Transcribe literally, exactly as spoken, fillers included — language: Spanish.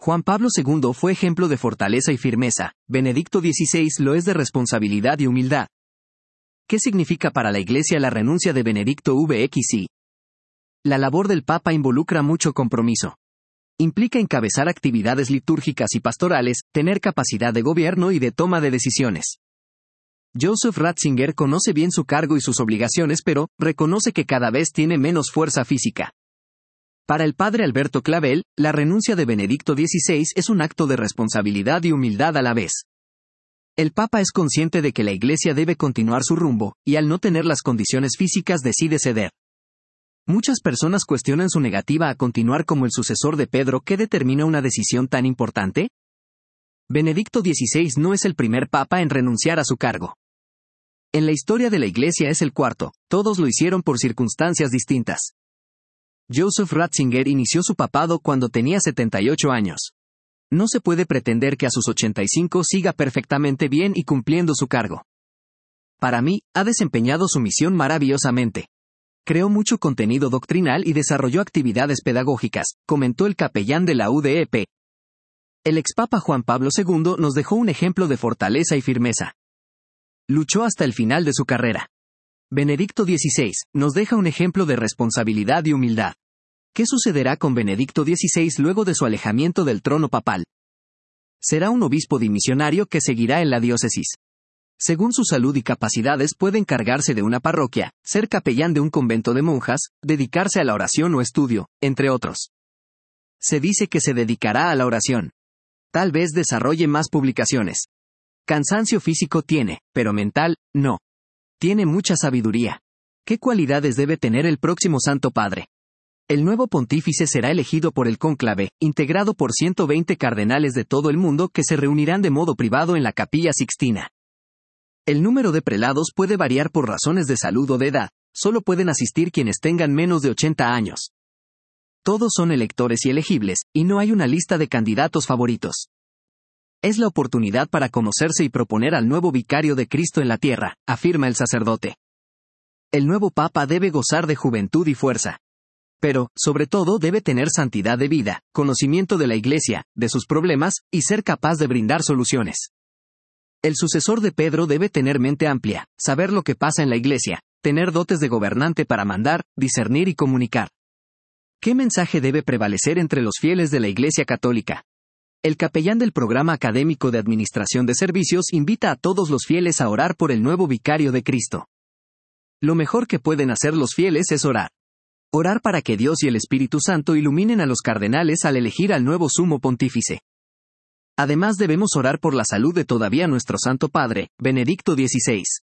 Juan Pablo segundo fue ejemplo de fortaleza y firmeza, Benedicto dieciséis lo es de responsabilidad y humildad. ¿Qué significa para la Iglesia la renuncia de Benedicto sexto? La labor del Papa involucra mucho compromiso. Implica encabezar actividades litúrgicas y pastorales, tener capacidad de gobierno y de toma de decisiones. Joseph Ratzinger conoce bien su cargo y sus obligaciones, pero reconoce que cada vez tiene menos fuerza física. Para el padre Alberto Clavel, la renuncia de Benedicto dieciséis es un acto de responsabilidad y humildad a la vez. El Papa es consciente de que la Iglesia debe continuar su rumbo, y al no tener las condiciones físicas decide ceder. Muchas personas cuestionan su negativa a continuar como el sucesor de Pedro. ¿Qué determina una decisión tan importante? Benedicto dieciséis no es el primer Papa en renunciar a su cargo. En la historia de la Iglesia es el cuarto, todos lo hicieron por circunstancias distintas. Joseph Ratzinger inició su papado cuando tenía setenta y ocho años. No se puede pretender que a sus ochenta y cinco siga perfectamente bien y cumpliendo su cargo. Para mí, ha desempeñado su misión maravillosamente. Creó mucho contenido doctrinal y desarrolló actividades pedagógicas, comentó el capellán de la U D E P. El expapa Juan Pablo segundo nos dejó un ejemplo de fortaleza y firmeza. Luchó hasta el final de su carrera. Benedicto dieciséis nos deja un ejemplo de responsabilidad y humildad. ¿Qué sucederá con Benedicto dieciséis luego de su alejamiento del trono papal? Será un obispo dimisionario que seguirá en la diócesis. Según su salud y capacidades puede encargarse de una parroquia, ser capellán de un convento de monjas, dedicarse a la oración o estudio, entre otros. Se dice que se dedicará a la oración. Tal vez desarrolle más publicaciones. Cansancio físico tiene, pero mental, no. Tiene mucha sabiduría. ¿Qué cualidades debe tener el próximo Santo Padre? El nuevo pontífice será elegido por el cónclave, integrado por ciento veinte cardenales de todo el mundo que se reunirán de modo privado en la Capilla Sixtina. El número de prelados puede variar por razones de salud o de edad, solo pueden asistir quienes tengan menos de ochenta años. Todos son electores y elegibles, y no hay una lista de candidatos favoritos. Es la oportunidad para conocerse y proponer al nuevo vicario de Cristo en la tierra, afirma el sacerdote. El nuevo Papa debe gozar de juventud y fuerza. Pero, sobre todo, debe tener santidad de vida, conocimiento de la Iglesia, de sus problemas, y ser capaz de brindar soluciones. El sucesor de Pedro debe tener mente amplia, saber lo que pasa en la Iglesia, tener dotes de gobernante para mandar, discernir y comunicar. ¿Qué mensaje debe prevalecer entre los fieles de la Iglesia Católica? El capellán del Programa Académico de Administración de Servicios invita a todos los fieles a orar por el nuevo vicario de Cristo. Lo mejor que pueden hacer los fieles es orar. Orar para que Dios y el Espíritu Santo iluminen a los cardenales al elegir al nuevo sumo pontífice. Además debemos orar por la salud de todavía nuestro Santo Padre, Benedicto dieciséis.